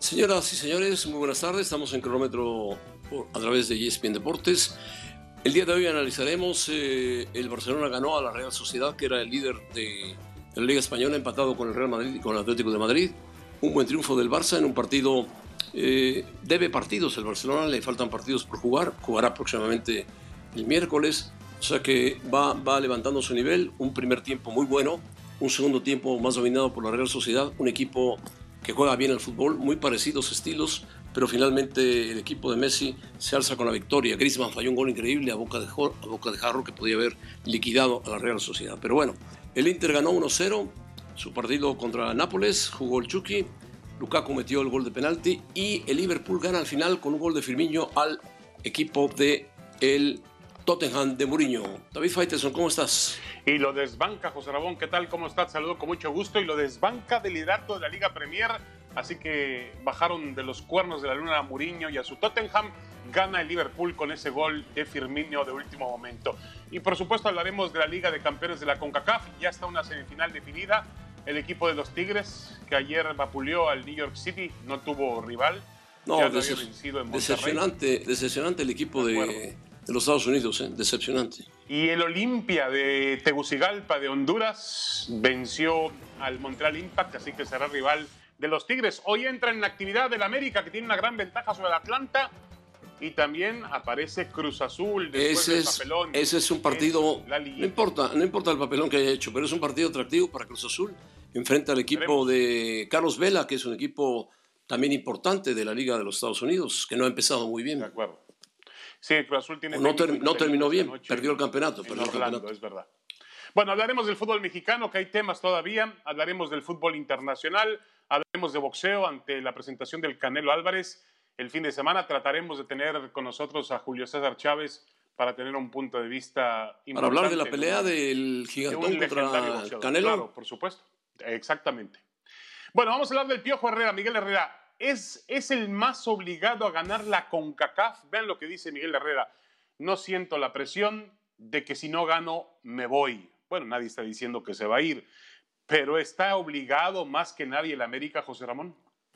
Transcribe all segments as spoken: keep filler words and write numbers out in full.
Señoras y señores, muy buenas tardes. Estamos en Cronómetro por- a través de E S P N Deportes. El día de hoy analizaremos eh, el Barcelona ganó a la Real Sociedad, que era el líder de, de la Liga Española, empatado con el Real Madrid y con el Atlético de Madrid. Un buen triunfo del Barça en un partido, eh, debe partidos el Barcelona, le faltan partidos por jugar, jugará próximamente el miércoles, o sea que va, va levantando su nivel. Un primer tiempo muy bueno, un segundo tiempo más dominado por la Real Sociedad, un equipo que juega bien al fútbol, muy parecidos estilos, pero finalmente el equipo de Messi se alza con la victoria. Griezmann falló un gol increíble a boca de, a boca de jarro que podía haber liquidado a la Real Sociedad. Pero bueno, el Inter ganó uno cero su partido contra Nápoles, jugó el Chucky, Lukaku metió el gol de penalti y el Liverpool gana al final con un gol de Firmino al equipo de el Tottenham de Mourinho. David Faitelson, ¿cómo estás? Y lo desbanca José Ramón, ¿qué tal? ¿Cómo estás? Saludo con mucho gusto. Y lo desbanca del liderato de la Liga Premier. Así que bajaron de los cuernos de la luna a Mourinho y a su Tottenham. Gana el Liverpool con ese gol de Firmino de último momento. Y por supuesto hablaremos de la Liga de Campeones de la CONCACAF. Ya está una semifinal definida. El equipo de los Tigres, que ayer vapuleó al New York City, no tuvo rival. No, ya lo des había vencido en Monterrey. decepcionante, decepcionante el equipo de, de, de los Estados Unidos, ¿eh? Decepcionante. Y el Olimpia de Tegucigalpa de Honduras venció al Montreal Impact, así que será rival de los Tigres. Hoy entra en la actividad del América, que tiene una gran ventaja sobre el Atlanta. Y también aparece Cruz Azul después ese del es, papelón. Ese es un partido, no importa, no importa el papelón que haya hecho, pero es un partido atractivo para Cruz Azul. Enfrenta al equipo Veremos. de Carlos Vela, que es un equipo también importante de la Liga de los Estados Unidos, que no ha empezado muy bien. De acuerdo. Sí, Cruz Azul tiene... No, ter, no terminó bien, perdió el campeonato. Perdió Orlando, el campeonato. Es verdad. Bueno, hablaremos del fútbol mexicano, que hay temas todavía. Hablaremos del fútbol internacional. Hablaremos de boxeo ante la presentación del Canelo Álvarez. El fin de semana trataremos de tener con nosotros a Julio César Chávez para tener un punto de vista importante. Para hablar de la pelea de un, del gigantón de contra Canelo. Claro, por supuesto. Exactamente. Bueno, vamos a hablar del Piojo Herrera, Miguel Herrera. Es, es el más obligado a ganar la CONCACAF. Vean lo que dice Miguel Herrera. No siento la presión de que si no gano, me voy. Bueno, nadie está diciendo que se va a ir, pero ¿está obligado más que nadie el América, José Ramón?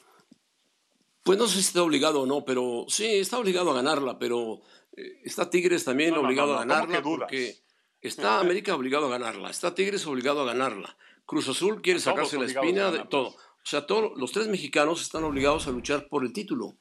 Pues no sé si está obligado o no, pero sí, está obligado a ganarla, pero eh, está Tigres también no, obligado no, no, no. a ganarla porque está América obligado a ganarla, está Tigres obligado a ganarla, Cruz Azul quiere sacarse la espina de todo. O sea, todos los tres mexicanos están obligados a luchar por el título.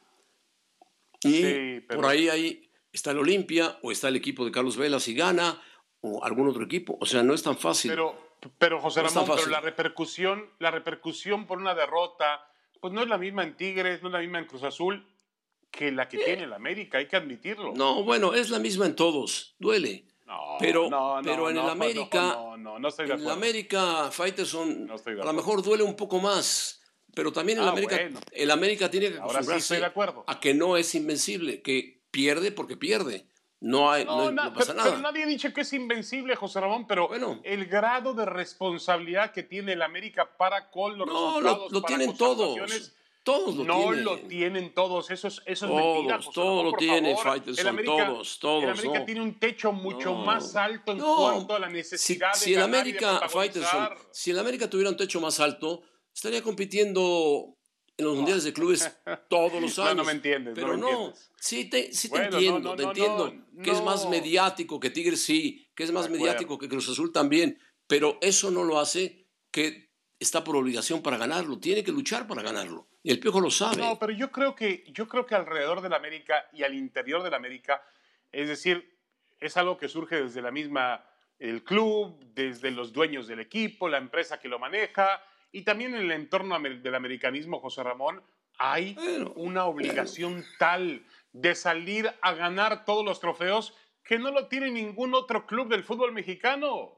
Y sí, pero... por ahí, ahí está el Olimpia, o está el equipo de Carlos Vela si gana, o algún otro equipo. O sea, no es tan fácil. Pero, pero José no Ramón, pero la repercusión, la repercusión por una derrota, pues no es la misma en Tigres, no es la misma en Cruz Azul, que la que eh. tiene el América, hay que admitirlo. No, bueno, es la misma en todos, duele. No, pero, no, no, pero en no, el América, no, no, no estoy de en el América, Faitelson, no a lo mejor duele un poco más, pero también en el ah, América, bueno. el América tiene que acostumbrarse sí a que no es invencible, que pierde porque pierde. No, hay, no, no, no pasa pero, nada. Pero nadie ha dicho que es invencible, José Ramón, pero bueno, el grado de responsabilidad que tiene el América para con los no, resultados, lo, lo para tienen todos. Todos lo no tienen. lo tienen todos, eso es, eso es todos, mentira. José todos Ramón, lo tienen, el América, todos, todos. El América no. tiene un techo mucho no, más alto en no. cuanto a la necesidad si, de si ganar el América, y de Faitelson, si el América tuviera un techo más alto, estaría compitiendo en los mundiales de clubes todos los años. No, no me entiendes. Pero no, me no, sí te, sí te bueno, entiendo, no, no, te no, entiendo. No, que no. es más mediático que Tigres, sí, que es más mediático que Cruz Azul también. Pero eso no lo hace que está por obligación para ganarlo. Tiene que luchar para ganarlo. Y el Piojo lo sabe. No, pero yo creo que, yo creo que alrededor del América y al interior del América, es decir, es algo que surge desde la misma, el club, desde los dueños del equipo, la empresa que lo maneja, y también en el entorno del americanismo, José Ramón, hay bueno, una obligación bueno. tal de salir a ganar todos los trofeos que no lo tiene ningún otro club del fútbol mexicano.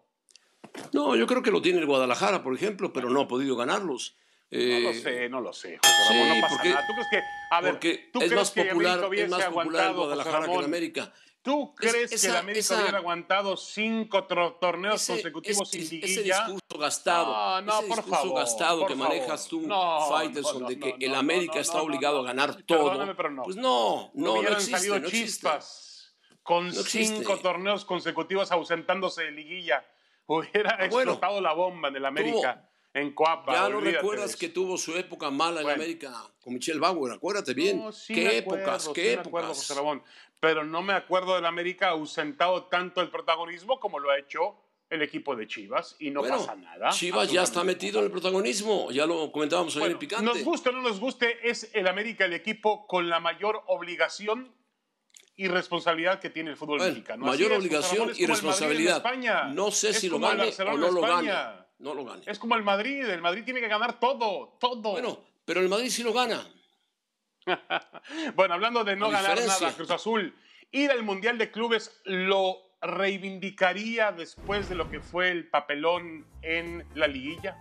No, yo creo que lo tiene el Guadalajara, por ejemplo, pero no ha podido ganarlos. Eh, no lo sé, no lo sé, José Ramón, sí, no pasa porque, nada. ¿Tú crees que, a ver, porque ¿tú es crees más que popular, América hubiese es más popular aguantado, el Guadalajara que el América? ¿Tú crees es, que esa, el América esa, hubiera aguantado cinco torneos ese, consecutivos ese, sin ese liguilla? discurso gastado, no, no, ese por discurso favor, gastado por que favor. manejas tú, no, Faitelson, no, no, de que no, el no, América no, está no, obligado no, a ganar no, todo. Perdóname, pero no. Pues no, no, Hubieran no existe, salido no existe. chispas con no cinco torneos consecutivos ausentándose de liguilla. Hubiera ah, bueno, explotado la bomba en el América. en Coapa. Ya no olvídate recuerdas de eso. que tuvo su época mala en Bueno. América con Michelle Bauer, acuérdate bien. No, sí ¿Qué me épocas? acuerdo, ¿Qué sí me épocas? acuerdo, José Ramón. Pero no me acuerdo del América ausentado tanto el protagonismo como lo ha hecho el equipo de Chivas y no Bueno, pasa nada. Chivas ya está metido en el protagonismo, ya lo comentábamos ayer Bueno, en Picante. nos guste o no nos guste, es el América el equipo con la mayor obligación y responsabilidad que tiene el fútbol Bueno, mexicano. mayor Así es, obligación es y como el Madrid en responsabilidad. España. No sé Es si lo como el gane o Barcelona no en lo gane. España. No lo gane. Es como el Madrid, el Madrid tiene que ganar todo, todo. Bueno, pero el Madrid sí lo gana. Bueno, hablando de no A ganar diferencia. nada, Cruz Azul, ir al Mundial de Clubes lo reivindicaría después de lo que fue el papelón en la liguilla.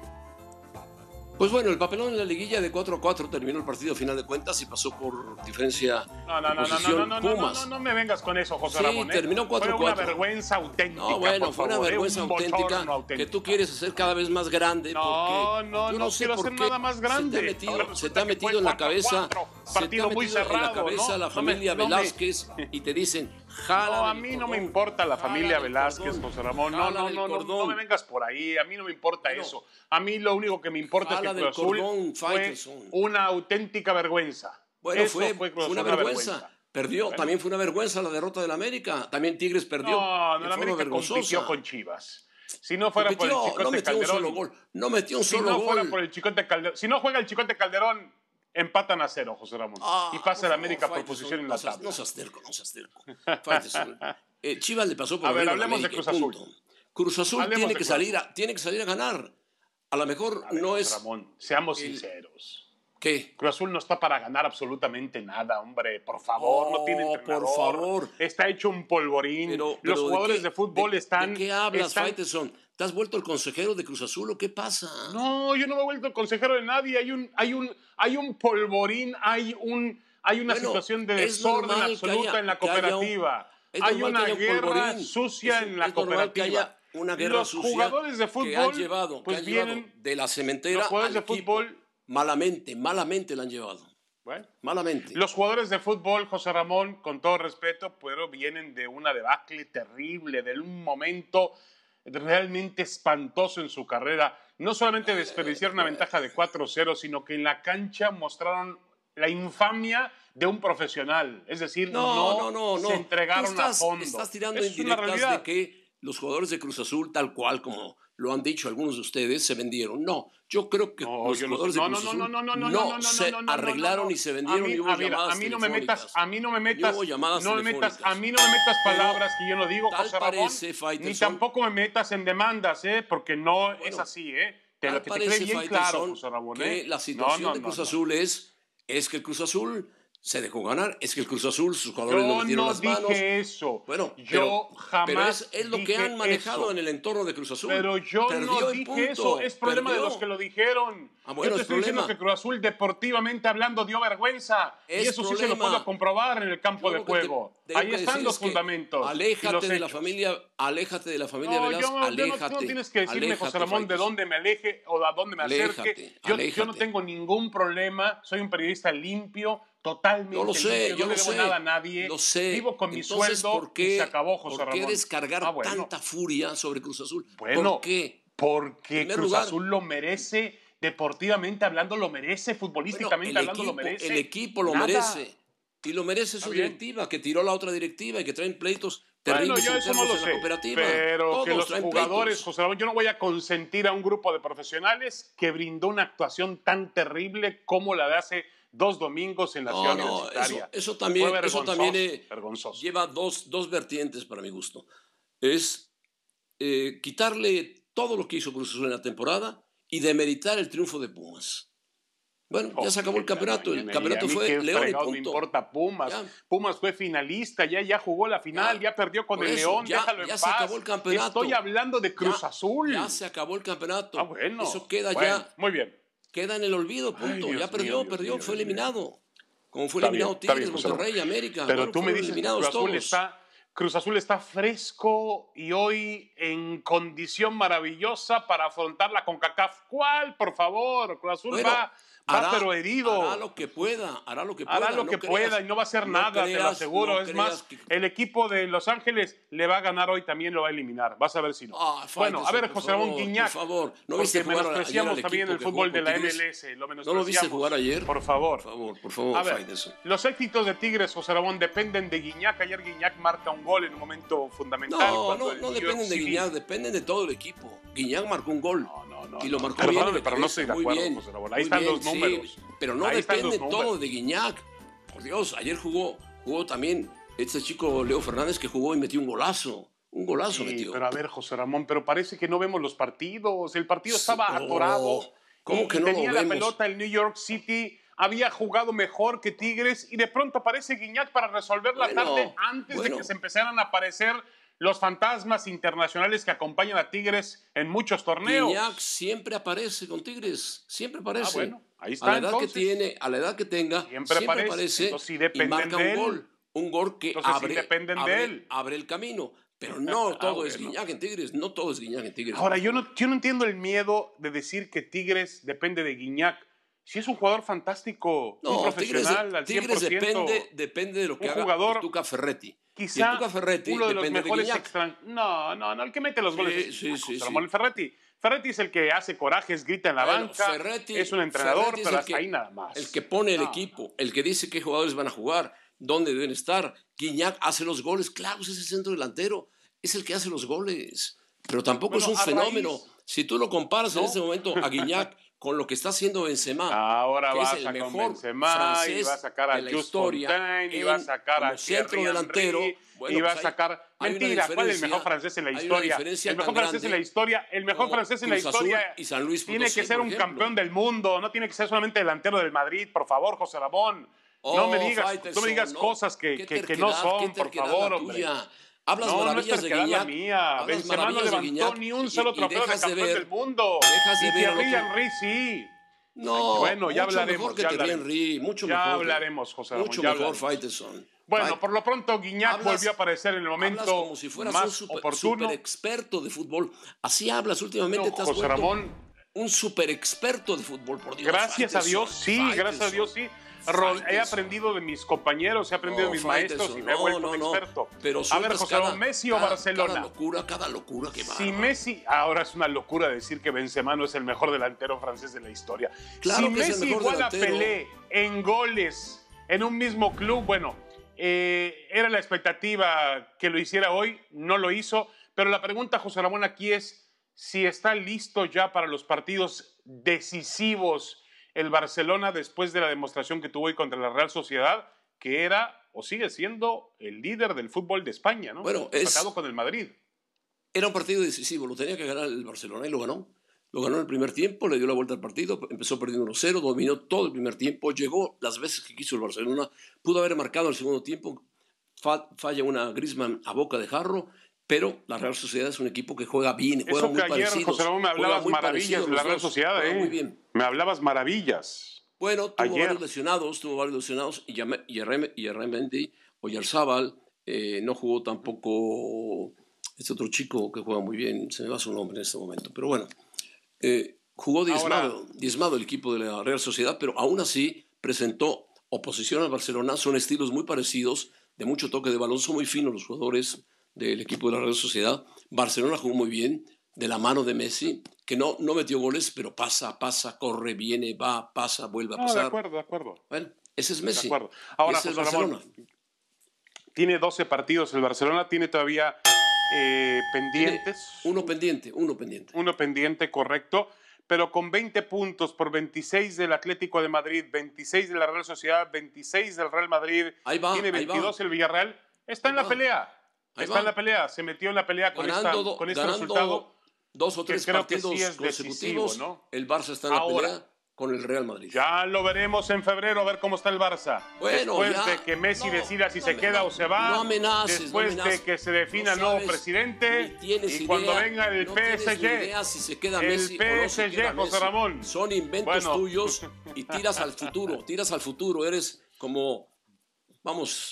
Pues bueno, el papelón en la liguilla de cuatro a cuatro terminó el partido a final de cuentas y pasó por diferencia No, no, de no, no, no, posición no, no, no, Pumas. no, no me vengas con eso, José Sí, Ramón. ¿eh? terminó cuatro a cuatro. Fue una vergüenza auténtica. No, bueno, por fue una favor, ¿eh? vergüenza Un auténtica bochorno que auténtico. tú quieres hacer cada vez más grande. No, porque no, yo no sé quiero por hacer qué nada más grande. Se te ha metido, Ahora se te ha resulta que metido fue en la cuatro a cabeza, cuatro, se te ha partido muy metido en la cerrado, cabeza ¿no? la No me- familia no me- Velázquez y te dicen, jala. No, a mí no me importa la familia Velázquez, José Ramón. No, no, no, no, no me vengas por ahí. A mí no me importa Bueno, eso. A mí lo único que me importa es jala que del Cruz Azul cordón, fue Faitelson. una auténtica vergüenza. Bueno, Eso fue, Cruz fue Azul, una vergüenza. Perdió, Bueno. también fue una vergüenza la derrota del América. También Tigres perdió. No, no, de el forma América vergonzosa. compitió con Chivas. Si no fuera por el Compitió, Chicote no metió un Calderón. solo gol. No metió un Si solo no gol. fuera por el Chicote Calderón. Si no juega el Chicote Calderón, empatan a cero, José Ramón. Ah, y pasa por el favor, América por Faitelson, posición en no la seas- tabla. No seas terco, no seas terco. Faitelson. Eh, Chivas le pasó por A ver, arriba al hablemos de América y Cruz Azul. punto. Cruz Azul Hablemos tiene de que, Cruz salir Azul. a, tiene que salir a ganar. A lo mejor A ver, no José es... Ramón, seamos el- sinceros. ¿Qué? Cruz Azul no está para ganar absolutamente nada, hombre. Por favor, no tiene Oh, entrenador. por favor. Está hecho un polvorín. Pero, Los pero jugadores qué- de, fútbol están... ¿De qué hablas, están- Faitelson? ¿Te has vuelto el consejero de Cruz Azul o qué pasa? No, yo no me he vuelto consejero de nadie. Hay un, hay un, hay un polvorín, hay, un, hay una Bueno, situación de es desorden normal que absoluta haya- en la que haya un- cooperativa. es Hay normal una que haya un guerra polvorín. sucia Es- en la es normal que cooperativa. haya una guerra los sucia jugadores de que fútbol, han llevado, que pues han llevado vienen, de la cementera los jugadores al de equipo. fútbol, Malamente, malamente la han llevado. bueno, Malamente. los jugadores de fútbol, José Ramón, con todo respeto, pero vienen de una debacle terrible, de un momento realmente espantoso en su carrera. No solamente desperdiciaron una ventaja de cuatro cero, sino que en la cancha mostraron la infamia de un profesional. Es decir, No, no, no, no, no. se entregaron Tú estás, a fondo. Estás tirando Eso es una indirectas realidad. de que los jugadores de Cruz Azul, tal cual como lo han dicho algunos de ustedes, se vendieron. No, yo creo que No, los yo no- jugadores no, de Cruz no, Azul no, no, no, no, no no, no, se no, no, arreglaron no. ni se A vendieron mí- ni hubo a ver, llamadas a mí no me metas, telefónicas. a mí no me Ni metas, hubo llamadas no me metas, telefónicas. a mí no me metas Pero palabras que yo no digo, tal José Ramón, parece, ni Faitelson, tampoco me metas en demandas, ¿eh? Porque no es Bueno, así, ¿eh? Te tal lo que te parece, quede bien Faitelson, claro, José Ramón, que ¿eh? la situación No, no, de Cruz no, no. Azul es, es que el Cruz Azul se dejó ganar, es que el Cruz Azul, sus jugadores no Yo metieron no las dije manos. eso. Bueno, yo pero, jamás pero es, es lo que dije han manejado eso. en el entorno de Cruz Azul. Pero yo Perdió no y dije punto. eso, es problema Perdió. de los que lo dijeron. Ah, bueno, yo te es estoy diciendo problema. que Cruz Azul deportivamente hablando dio vergüenza. Es y eso sí se lo problema. puedo comprobar en el campo Yo de lo que te juego. tengo Ahí que están decir los es que fundamentos. y Aléjate los de la hechos. familia, aléjate de la familia No, Velázquez, yo, no- yo no, aléjate. tú no tienes que decirme, aléjate, José Ramón, de Faitelson. dónde me aleje o a dónde me Aléjate, acerque. Yo, yo no aléjate. tengo ningún problema. Soy un periodista limpio, totalmente Yo lo sé, limpio. yo no lo le debo sé. nada a nadie. Lo sé. Vivo con mi Entonces, sueldo ¿por qué, y se acabó, José ¿por qué Ramón. descargar Ah, bueno. tanta furia sobre Cruz Azul? Bueno, ¿Por qué? Porque primer Cruz lugar- Azul lo merece, deportivamente hablando lo merece, Bueno, futbolísticamente el hablando equipo, lo merece. el equipo lo Nada. merece. Y lo merece su bien. directiva, que tiró la otra directiva y que traen pleitos Bueno, terribles yo eso no internos lo en sé, la cooperativa. pero Todos que los traen jugadores, pleitos. José Ramón, yo no voy a consentir a un grupo de profesionales que brindó una actuación tan terrible como la de hace dos domingos en la No, ciudad no, universitaria. eso, eso también, Fue eso vergonzoso, también eh, vergonzoso. lleva dos, dos vertientes para mi gusto. Es eh, quitarle todo lo que hizo Cruz Azul en la temporada y demeritar el triunfo de Pumas. Bueno, ya se acabó el campeonato. El campeonato fue León y punto. No me importa Pumas. Ya. Pumas fue finalista, ya, ya jugó la final, Ya. ya, perdió con Por el eso, León, ya- déjalo ya en se paz. acabó el campeonato. Estoy hablando de Cruz Ya- Azul. Ya se acabó el campeonato. Ah, bueno. Eso queda Bueno, ya, muy bien. queda en el olvido, punto. Ay, Dios ya perdió, mío, Dios perdió, mío, fue Dios mío. eliminado. Como fue Está eliminado bien, está Tigres, bien, José Monterrey, Ramón. América. Pero Bueno, tú me fueron dices que eliminados Cruz Azul, todos. está, Cruz Azul está fresco y hoy en condición maravillosa para afrontar la CONCACAF. ¿Cuál? Por favor, Cruz Azul bueno, va, hará, va pero herido. Hará lo que pueda, hará lo que pueda. Hará lo no que creas, pueda y no va a hacer no nada, creas, te lo aseguro. no es más, que... el equipo de Los Ángeles le va a ganar hoy, también lo va a eliminar. Vas a ver si no. Ah, bueno, a ver, José Ramón Guiñac. Por favor, ¿no porque viste jugar menospreciamos ayer al también el fútbol de la M L S. Lo ¿No lo viste jugar ayer? Por favor. Por favor, por favor, a ver, Faitelson. Los éxitos de Tigres, José Ramón, dependen de Guiñac. Ayer Guiñac marca un gol en un momento fundamental. No, no, no dependen de Guiñac, dependen de todo el equipo. Guiñac marcó un gol. No, no, no, y lo no, marcó perdóname, bien. pero no estoy de muy acuerdo, bien, José Ramón. Ahí muy están bien, los números. Sí, pero no Ahí depende todo de Guiñac. Por Dios, ayer jugó, jugó también este chico Leo Fernández que jugó y metió un golazo. Un golazo sí, metió. Pero a ver, José Ramón, pero parece que no vemos los partidos. El partido estaba Sí, atorado. ¿Cómo y, que y no tenía lo la vemos? pelota el New York City. Había jugado mejor que Tigres y de pronto aparece Guiñac para resolver la Bueno, tarde antes bueno. de que se empezaran a aparecer los fantasmas internacionales que acompañan a Tigres en muchos torneos. Guiñac siempre aparece con Tigres, siempre aparece. Ah, bueno, ahí está. A la edad entonces, que tiene, a la edad que tenga, siempre, siempre aparece, aparece entonces, sí y dependen marca de un él. gol. Un gol que Entonces, sí abre, dependen de abre, él. abre el camino. Pero no Ah, todo bueno. es Guiñac en Tigres, no todo es Guiñac en Tigres. Ahora, yo no, yo no entiendo el miedo de decir que Tigres depende de Guiñac. Si es un jugador fantástico, No, un profesional Tigres, al cien por Tigres ciento. depende, depende de lo que un haga jugador, el Tuca Ferretti. Quizá y el Tuca Ferretti uno de los depende mejores de Guiñac. extranjeros. No, no, no, el que mete los Sí, goles es sí, Guiñac, sí, José sí. Ramón Ferretti. Ferretti es el que hace corajes, grita en la Bueno, banca, Ferretti- es un entrenador, Ferretti es pero el hasta que- ahí nada más. El que pone el No. equipo, el que dice qué jugadores van a jugar, dónde deben estar. Guiñac hace los goles, claro, es el centro delantero, es el que hace los goles. Pero tampoco Bueno, es un a fenómeno. raíz- Si tú lo comparas en ¿No? este momento a Guiñac con lo que está haciendo Benzema, Ahora que va es a el sacar mejor Benzema y francés va a sacar a de la Just historia Fontaine y va a en- sacar a como centro Thierry delantero. Henry Bueno, y va a pues hay- sacar hay una mentira, ¿cuál es el diferencia- mejor francés en la hay una historia? diferencia El mejor tan francés en la grande historia, el mejor como francés en la Cruz Azul historia y San Luis tiene Potosí, que ser por un ejemplo. campeón del mundo, no tiene que ser solamente delantero del Madrid, por favor, José Ramón. no Oh, me digas, no Faitelson, me digas no. cosas que, Qué que, que no terquedad, son, qué por terquedad favor, la hombre. tuya. Hablas No, no es maravillas de terquedad la Guiñac. mía. hablas Benzema no maravillas de levantó Guiñac ni un y- solo y trofeo de dejas de campeón ver- del mundo. dejas de Y ver a Thierry otro- Henry sí. No, Bueno, ya mucho hablaremos, mejor que ya Thierry hablaremos. Henry, mucho Ya mejor. hablaremos, José Ramón, Mucho ya mejor, hablaremos. Faitelson. Bueno, Fait- por lo pronto Guiñac hablas- volvió a aparecer en el hablas momento como si fueras más un super, oportuno. super experto de fútbol. Así hablas últimamente, No, te has José vuelto Ramón, un super experto de fútbol, por Dios. gracias a Faitelson, Dios, sí, Faitelson. gracias a Dios, sí. Ro- He Faitelson. aprendido de mis compañeros, he aprendido No, de mis Faitelson, maestros y me he no, vuelto no, un no. experto. Pero A ver, sueltas José cada- Ramón, Messi o cada- Barcelona. Cada locura, cada locura que va. Si Messi, ahora es una locura decir que Benzema no es el mejor delantero francés de la historia. Claro si que es el Messi mejor iguala a delantero. Pelé en goles en un mismo club, bueno, eh, era la expectativa que lo hiciera hoy, no lo hizo, pero la pregunta, José Ramón, aquí es si está listo ya para los partidos decisivos el Barcelona después de la demostración que tuvo hoy contra la Real Sociedad, que era o sigue siendo el líder del fútbol de España, ¿no? Bueno, es- Empatado con el Madrid. Era un partido decisivo, lo tenía que ganar el Barcelona y lo ganó. Lo ganó en el primer tiempo, le dio la vuelta al partido, empezó perdiendo uno cero, dominó todo el primer tiempo, llegó las veces que quiso el Barcelona, pudo haber marcado el segundo tiempo, fa- falla una Griezmann a boca de jarro, pero la Real Sociedad es un equipo que juega bien, juega Eso muy que ayer, parecidos. José Ramón, me juega hablabas muy maravillas parecidos de la los Real dos, Sociedad, juega ¿eh? muy bien. Me hablabas maravillas. Bueno, tuvo Ayer. varios lesionados, tuvo varios lesionados, y Yame- y Yerrem- y Yerremendi, Oyarzábal, eh, no jugó tampoco este otro chico que juega muy bien, se me va su nombre en este momento, pero bueno, eh, jugó diezmado, Ahora- diezmado el equipo de la Real Sociedad, pero aún así presentó oposición al Barcelona, son estilos muy parecidos, de mucho toque de balón, son muy finos los jugadores del equipo de la Real Sociedad. Barcelona jugó muy bien, de la mano de Messi, que no, no metió goles, pero pasa, pasa, corre, viene, va, pasa, vuelve a No, de pasar. acuerdo, de acuerdo. Bueno, ese es De Messi. acuerdo. Ahora, Ese es José Ramón, Barcelona. tiene doce partidos el Barcelona, tiene todavía eh, pendientes. Uno pendiente, uno pendiente. Uno pendiente, correcto, pero con veinte puntos por veintiséis del Atlético de Madrid, veintiséis de la Real Sociedad, veintiséis del Real Madrid, Ahí va, tiene ahí va. veintidós el Villarreal, está Ahí en la va. pelea, Ahí está va. en la pelea, se metió en la pelea con, esta- Ganando, do- con este ganando resultado. dos o que tres creo que partidos sí es decisivo, consecutivos, ¿no? el Barça está en la Ahora, pelea con el Real Madrid. Ya lo veremos en febrero a ver cómo está el Barça. Bueno, después ya. de que Messi No, decida si no se me- queda no, o se va. no amenaces, después no de amenaces. que se defina el No nuevo sabes, presidente. ni tienes Y cuando idea, venga el no P tienes S ni G. idea si se queda el Messi o no P se S G, queda José Messi. Ramón. Son inventos Bueno. tuyos y tiras al futuro, tiras al futuro. Eres como, vamos,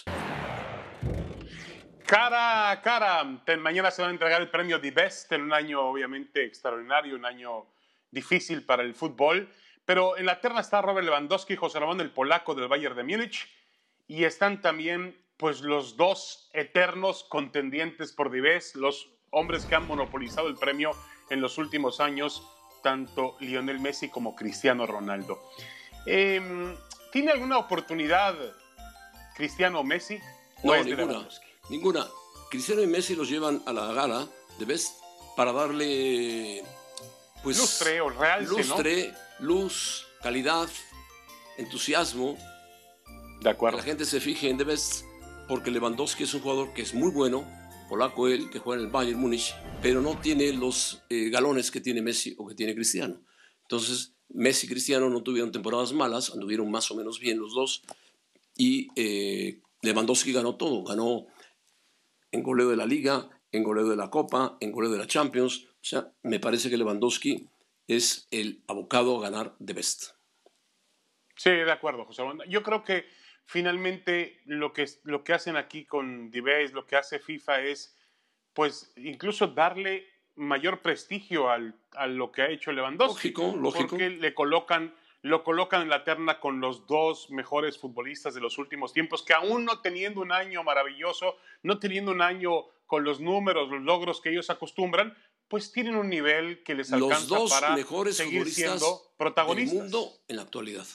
Cara a cara, Ten- mañana se va a entregar el premio The Best en un año obviamente extraordinario, un año difícil para el fútbol. Pero en la terna está Robert Lewandowski y José Ramón, el polaco del Bayern de Múnich. Y están también pues, los dos eternos contendientes por Divés, los hombres que han monopolizado el premio en los últimos años, tanto Lionel Messi como Cristiano Ronaldo. Eh, ¿Tiene alguna oportunidad Cristiano o Messi? No, ninguna, ninguna. Cristiano y Messi los llevan a la gala de Best para darle pues lustre o realce, lustre, ¿no? Luz, calidad, entusiasmo. De acuerdo. Que la gente se fije en The Best, porque Lewandowski es un jugador que es muy bueno, polaco él, que juega en el Bayern Múnich, pero no tiene los eh, galones que tiene Messi o que tiene Cristiano. Entonces, Messi y Cristiano no tuvieron temporadas malas, anduvieron más o menos bien los dos, y eh, Lewandowski ganó todo, ganó en goleo de la Liga, en goleo de la Copa, en goleo de la Champions. O sea, me parece que Lewandowski es el abocado a ganar The Best. Sí, de acuerdo, José Ramón. Yo creo que finalmente lo que, lo que hacen aquí con The Best, lo que hace FIFA es, pues, incluso darle mayor prestigio al, a lo que ha hecho Lewandowski. Lógico, lógico. Porque le colocan, lo colocan en la terna con los dos mejores futbolistas de los últimos tiempos, que aún no teniendo un año maravilloso, no teniendo un año con los números, los logros que ellos acostumbran, pues tienen un nivel que les alcanza los dos para mejores seguir siendo protagonistas del mundo en la actualidad.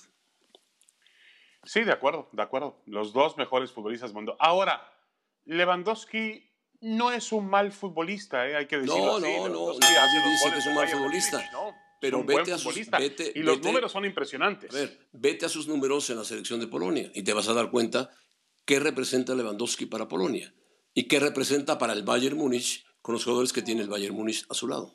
Sí, de acuerdo, de acuerdo. Los dos mejores futbolistas del mundo. Ahora, Lewandowski no es un mal futbolista, ¿eh? Hay que decirlo no, así. No, no, nadie nadie dice que es un mal futbolista. Múnich, ¿no? Pero es un vete buen a sus, futbolista. vete, y los vete, números son impresionantes. A ver, vete a sus números en la selección de Polonia y te vas a dar cuenta qué representa Lewandowski para Polonia y qué representa para el Bayern Múnich con los jugadores que tiene el Bayern Múnich a su lado.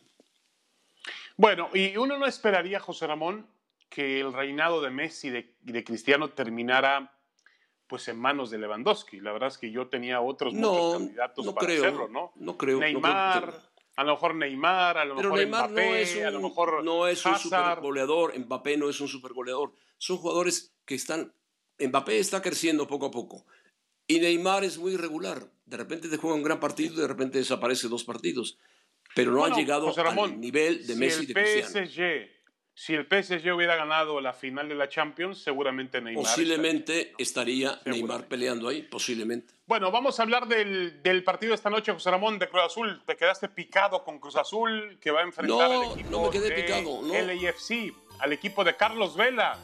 Bueno, y uno no esperaría, José Ramón, que el reinado de Messi y de, de Cristiano terminara pues en manos de Lewandowski. La verdad es que yo tenía otros no, muchos candidatos no para creo, hacerlo, ¿no? No creo. Neymar, no creo que... a lo mejor Neymar, a lo Pero mejor Neymar Mbappé, no es un, a lo mejor no es un Hazard. super goleador, Mbappé no es un super goleador. Son jugadores que están... Mbappé está creciendo poco a poco. Y Neymar es muy irregular. De repente te juega un gran partido y de repente desaparece dos partidos. Pero no bueno, ha llegado Ramón, al nivel de si Messi y de Cristiano. P S G, si el P S G hubiera ganado la final de la Champions, seguramente Neymar Posiblemente estaría, estaría seguramente. Neymar peleando ahí, posiblemente. Bueno, vamos a hablar del, del partido de esta noche, José Ramón, de Cruz Azul. Te quedaste picado con Cruz Azul, que va a enfrentar no, al equipo no me quedé de picado, no. L A F C, al equipo de Carlos Vela.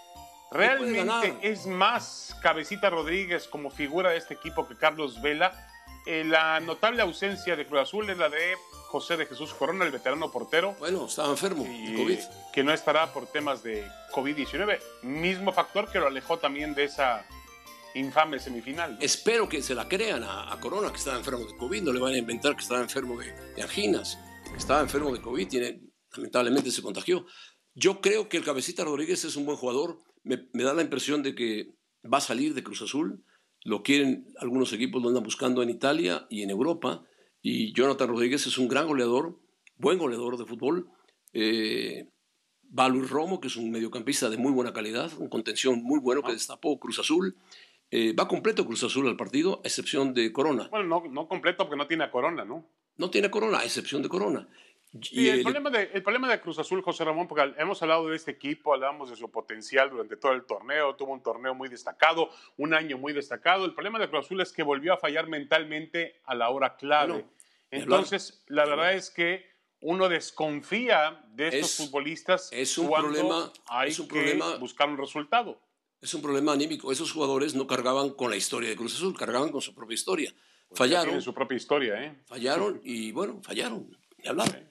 Realmente es más Cabecita Rodríguez como figura de este equipo que Carlos Vela. Eh, la notable ausencia de Cruz Azul es la de José de Jesús Corona, el veterano portero. Bueno, estaba enfermo y, de COVID. Que no estará por temas de COVID diecinueve. Mismo factor que lo alejó también de esa infame semifinal, ¿no? Espero que se la crean a, a Corona, que estaba enfermo de COVID. No le van a inventar que estaba enfermo de, de anginas. Estaba enfermo de COVID, tiene, lamentablemente se contagió. Yo creo que el Cabecita Rodríguez es un buen jugador. Me, me da la impresión de que va a salir de Cruz Azul. Lo quieren algunos equipos, lo andan buscando en Italia y en Europa. Y Jonathan Rodríguez es un gran goleador, buen goleador de fútbol. Eh, va Luis Romo, que es un mediocampista de muy buena calidad, un contención muy bueno que destapó Cruz Azul. Eh, va completo Cruz Azul al partido, a excepción de Corona. Bueno, no, no completo porque no tiene a Corona, ¿no? No tiene Corona, a excepción de Corona. Sí, y el, el, problema de, el problema de Cruz Azul, José Ramón, porque hemos hablado de este equipo, hablamos de su potencial durante todo el torneo, tuvo un torneo muy destacado, un año muy destacado. El problema de Cruz Azul es que volvió a fallar mentalmente a la hora clave. Bueno, entonces, la verdad es que uno desconfía de estos es, futbolistas es un cuando problema, hay es un que problema, buscar un resultado. Es un problema anímico. Esos jugadores no cargaban con la historia de Cruz Azul, cargaban con su propia historia. Pues fallaron. Tienen su propia historia, ¿eh? Fallaron y, bueno, fallaron. Ni hablar. Sí.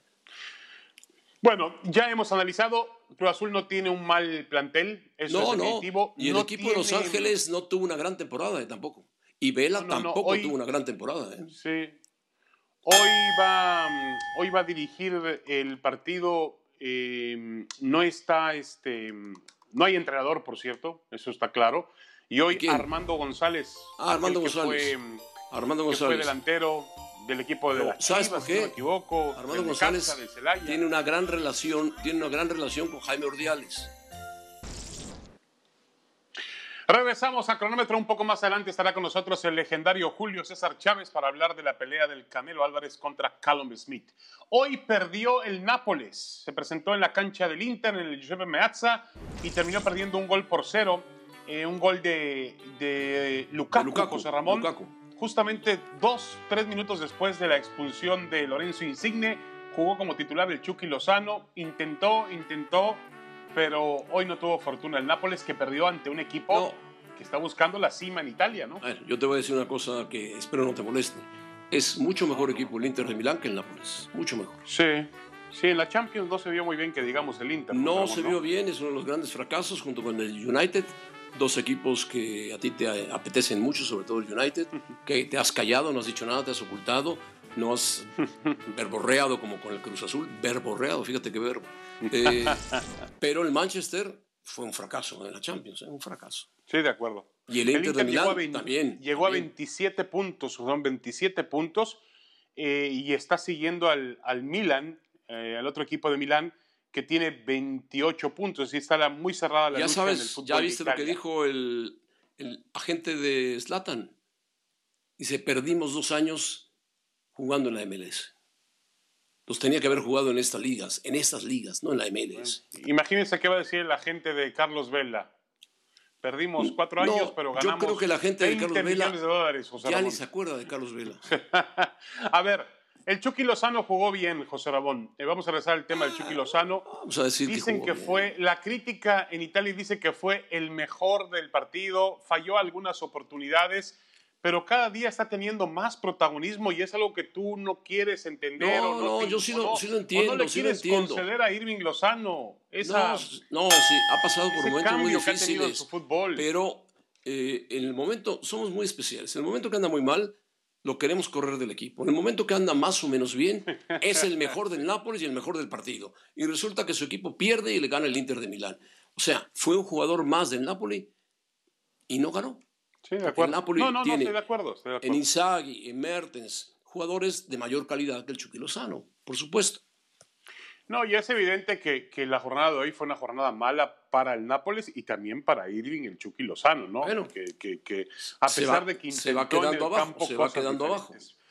Bueno, ya hemos analizado, Cruz Azul no tiene un mal plantel, eso no, es definitivo. No, y el no equipo tiene... de Los Ángeles no tuvo una gran temporada eh, tampoco. Y Vela no, no, tampoco no. Hoy, tuvo una gran temporada. Eh. Sí. Hoy va, hoy va a dirigir el partido, eh, no está, este, no hay entrenador, por cierto, eso está claro. Y hoy ¿Y Armando González. Ah, Armando que González. Fue, Armando que González. fue delantero del equipo de la ¿Sabes Chivas, por qué? si no me equivoco. Armando González tiene una gran relación, tiene una gran relación con Jaime Ordiales. Regresamos a Cronómetro. Un poco más adelante estará con nosotros el legendario Julio César Chávez para hablar de la pelea del Canelo Álvarez contra Callum Smith. Hoy perdió el Nápoles. Se presentó en la cancha del Inter, en el Giuseppe Meazza, y terminó perdiendo un gol por cero. Eh, un gol de, de Lukaku, de Lukaku, José Ramón. Lukaku. Justamente dos, tres minutos después de la expulsión de Lorenzo Insigne, jugó como titular el Chucky Lozano. Intentó, intentó, pero hoy no tuvo fortuna el Nápoles, que perdió ante un equipo no. que está buscando la cima en Italia, ¿no? A ver, yo te voy a decir una cosa que espero no te moleste. Es mucho mejor equipo el Inter de Milán que el Nápoles. Mucho mejor. Sí, sí, en la Champions no se vio muy bien que digamos el Inter. No digamos, se vio ¿no? bien, es uno de los grandes fracasos junto con el United. Dos equipos que a ti te apetecen mucho, sobre todo el United, que te has callado, no has dicho nada, te has ocultado, no has verborreado como con el Cruz Azul, verborreado, fíjate qué verbo. Eh, pero el Manchester fue un fracaso en la Champions, ¿eh? un fracaso. Sí, de acuerdo. Y el Inter, el Inter de Milán llegó a veinte, también. Llegó también. a veintisiete puntos, son veintisiete puntos, eh, y está siguiendo al, al Milan, eh, al otro equipo de Milán, que tiene veintiocho puntos, y está la, muy cerrada la ya lucha sabes, en el fútbol. Ya viste de lo que dijo el, el agente de Zlatan. Dice, perdimos dos años jugando en la M L S. Los tenía que haber jugado en estas ligas, en estas ligas, no en la M L S. Bueno, imagínense qué va a decir el agente de Carlos Vela. Perdimos cuatro no, años, pero ganamos yo creo que la gente de Carlos Vela de dólares, José ya Ramón. ni se acuerda de Carlos Vela. A ver, el Chucky Lozano jugó bien, José Ramón. Eh, vamos a regresar al tema del Chucky Lozano. Vamos a decir Dicen que, que fue, la crítica en Italia dice que fue el mejor del partido, falló algunas oportunidades, pero cada día está teniendo más protagonismo y es algo que tú no quieres entender. No, o no, no, te, yo sí, o lo, no, sí lo entiendo. o no le sí quieres lo entiendo. conceder a Irving Lozano. Esa, no, no, sí, ha pasado por momentos muy cambio que ha tenido en difíciles. su fútbol. Pero eh, en el momento, somos muy especiales. En el momento que anda muy mal, lo queremos correr del equipo. En el momento que anda más o menos bien, es el mejor del Nápoles y el mejor del partido. Y resulta que su equipo pierde y le gana el Inter de Milán. O sea, fue un jugador más del Napoli y no ganó. Sí, de acuerdo. El Napoli no, no, tiene no, estoy de acuerdo. Estoy de acuerdo. En Inzaghi, en Mertens, jugadores de mayor calidad que el Chucky Lozano, por supuesto. No, y es evidente que, que la jornada de hoy fue una jornada mala para el Nápoles y también para Irving, el Chucky Lozano, ¿no? Bueno, que, que, que a pesar va, de que se va quedando en el abajo, campo se va quedando abajo.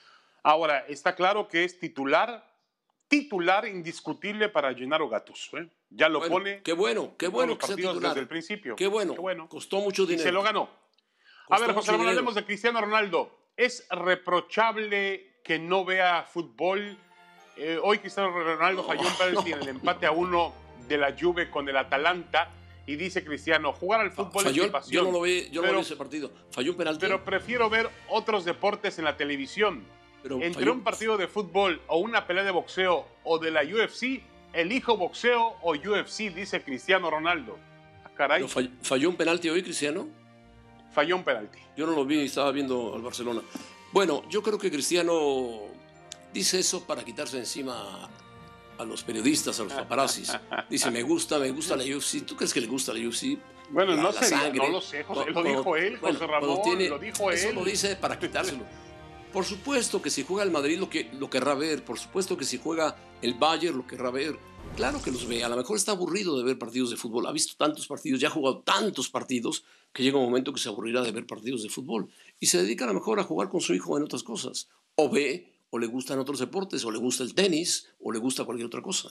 Ahora, está claro que es titular, titular indiscutible para Gennaro Gattuso, ¿eh? Ya lo bueno, pone. Qué bueno, qué bueno que sea titular. Desde el principio. Qué bueno, qué bueno. Costó mucho dinero. Y se lo ganó. Costó a ver, José Ramón, dinero. hablemos de Cristiano Ronaldo. ¿Es reprochable que no vea fútbol? Eh, hoy Cristiano Ronaldo no, falló un penalti no. en el empate a uno de la Juve con el Atalanta y dice Cristiano, jugar al fútbol falló, es mi pasión. Yo no lo vi, yo pero, no vi ese partido. Falló un penalti. Pero prefiero ver otros deportes en la televisión. Pero Entre falló. un partido de fútbol o una pelea de boxeo o de la U F C, elijo boxeo o U F C, dice Cristiano Ronaldo. Ah, caray. Pero falló, ¿Falló un penalti hoy, Cristiano? Falló un penalti. Yo no lo vi, estaba viendo al Barcelona. Bueno, yo creo que Cristiano dice eso para quitarse encima a los periodistas, a los paparazzis. Dice, me gusta, me gusta la U F C. ¿Tú crees que le gusta la U F C? Bueno, la, no, la sé, sangre. no lo sé, José. Cuando, lo dijo él, José bueno, Ramón, tiene, lo dijo eso él. lo dice para quitárselo. Por supuesto que si juega el Madrid lo, que, lo querrá ver. Por supuesto que si juega el Bayern lo querrá ver. Claro que los ve. A lo mejor está aburrido de ver partidos de fútbol. Ha visto tantos partidos, ya ha jugado tantos partidos que llega un momento que se aburrirá de ver partidos de fútbol. Y se dedica a lo mejor a jugar con su hijo en otras cosas. O ve, o le gustan otros deportes, o le gusta el tenis, o le gusta cualquier otra cosa.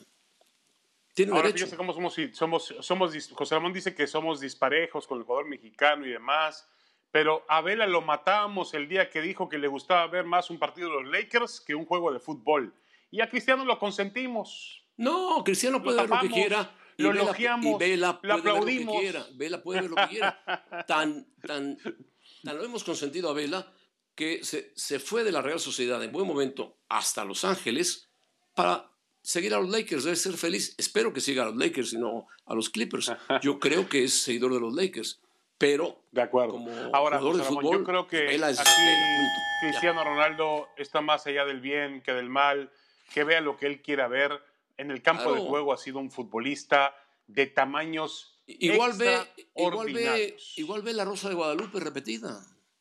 Tiene Ahora, derecho. fíjese cómo somos, somos, somos, José Ramón dice que somos disparejos con el jugador mexicano y demás, pero a Vela lo matábamos el día que dijo que le gustaba ver más un partido de los Lakers que un juego de fútbol. Y a Cristiano lo consentimos. No, Cristiano puede lo tapamos, ver lo que quiera. Y lo Vela, elogiamos, y Vela lo puede aplaudimos. ver lo que quiera. Vela puede ver lo que quiera. Tan, tan, tan lo hemos consentido a Vela que se, se fue de la Real Sociedad en buen momento hasta Los Ángeles para seguir a los Lakers. Debe ser feliz. Espero que siga a los Lakers y no a los Clippers. Yo creo que es seguidor de los Lakers. Pero de acuerdo. Como ahora, jugador de Ramón, fútbol, yo creo que Vela es aquí Vela, punto. Cristiano Ya. Ronaldo está más allá del bien que del mal, que vea lo que él quiera ver. En el campo Claro. de juego ha sido un futbolista de tamaños igual ve, igual ve, extraordinarios. igual ve la Rosa de Guadalupe repetida.